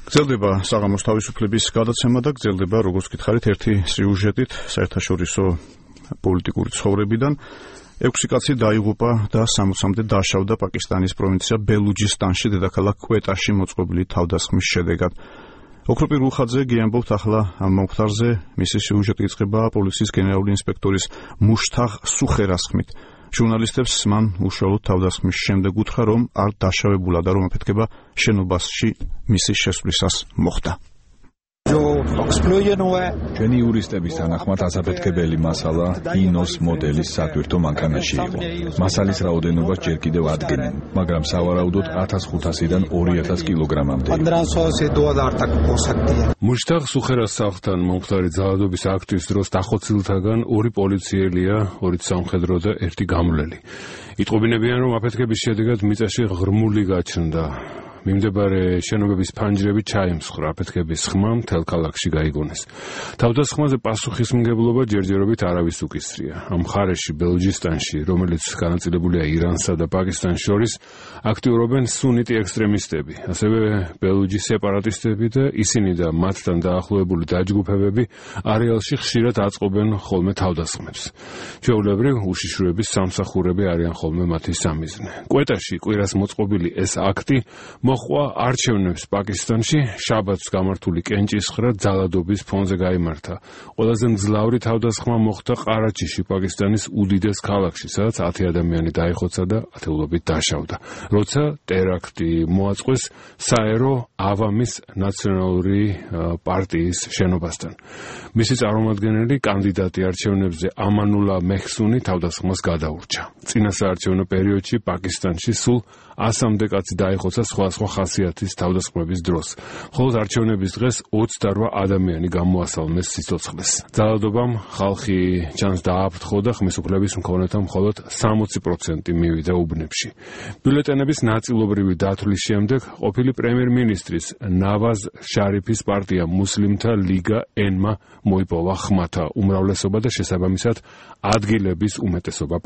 გრძელდება საღამოს თავისუფლების გადაცემა და გრძელდება, როგორც გითხარით, ერთი სიუჟეტით საერთაშორისო პოლიტიკური ცხოვრებიდან. 6 კაცი დაიღუპა და 60-მდე დაშავდა პაკისტანის პროვინცია ბელუჯისტანში, დედაქალაქ კვეტაში მოწყობილი თავდასხმის შედეგად. ოქროპირ რუხაძე გიამბობთ ახლა ამ მომხდარზე. მისი სიუჟეტი იწყება პოლიციის გენერალური ინსპექტორის მუშთაღ სუხერას ხმით. ჟურნალისტებს მან უშუალოდ თავდასხმის შემდეგ უთხრა, რომ არ დაშავებულა და რომ აფეთქება შენობაში მისი შესვლისას მოხდა. ჩვენი იურისტების თანახმად ასაფეთქებელი მასალა ინოს მოდელის სატვირთო მანქანაში იყო. მასალის რაოდენობას ჯერ კიდევ ადგენენ, მაგრამ სავარაუდოდ 1500-დან 2000 კილოგრამამდე. მუშთაღ სუხერას სახლთან მომხდარი ძალადობის აქტის დროს დახოცილთაგან 2 პოლიციელია, 2 სამხედრო და 1 გამვლელი. იტყობინებიან, რომ აფეთქების შედეგად მიწაში ღრმული გაჩნდა. მიმდებარე შენობების ფანჯრები ჩაიმსხრა, აფეთქების ხმა მთელ ქალაქში გაიგონეს. თავდასხმაზე პასუხისმგებლობა ჯერჯერობით არავის უკისრია. ამ მხარეში, ბელუჯისტანში, რომელიც განაწილებულია ირანსა და პაკისტანს შორის, აქტიურობენ სუნიტი ექსტრემისტები, ასევე ბელუჯი სეპარატისტები და ისინი და მათთან დაახლოებული დაჯგუფებები არეალში ხშირად აწყობენ ხოლმე თავდასხმებს. ჩვეულებრივ, უშიშროების სამსახურები არიან ხოლმე მათი სამიზნე. კვეტაში კვირას მოწყობილი ეს აქტი მოხვა არჩევნებს პაკისტანში, შაბათს გამართული კენჭისხრა ძალადობის ფონზე გაიმართა. ყველაზე მძლავრი თავდასხმა მოხდა ყარაჩიში, პაკისტანის უდიდეს ქალაქში, სადაც 10 ადამიანი დაიხოცა და ათეულობით დაშავდა, როცა ტერაქტი მოაწყვეს საერო ავამის ნაციონალური პარტიის შენობასთან. მისი წარმომადგენელი კანდიდატი არჩევნებზე ამანულა მეჰსუნი თავდასხმას გადაურჩა. წინასაარჩევნო პერიოდში პაკისტანში სულ 100-მდე კაცი დაიხოცა სხვადასხვა ხასიათის თავდასხმების დროს. მხოლოდ არჩევნების დღეს 28 ადამიანი გამოასალმეს სიცოცხლეს. ძალადობამ ხალხი ჩანს დააფრთხო და ხმის უფლების მქონეთა მხოლოდ 60% მივიდა უბნებში. ბიულეტენების ნაწილობრივი დათვლის შემდეგ ყოფილი პრემიერ-მინისტრის ნავაზ შარიფის პარტია მუსლიმთა ლიგა ენმა მოიპოვა ხმათა უმრავლესობა და შესაბამისად ადგილების უმეტესობა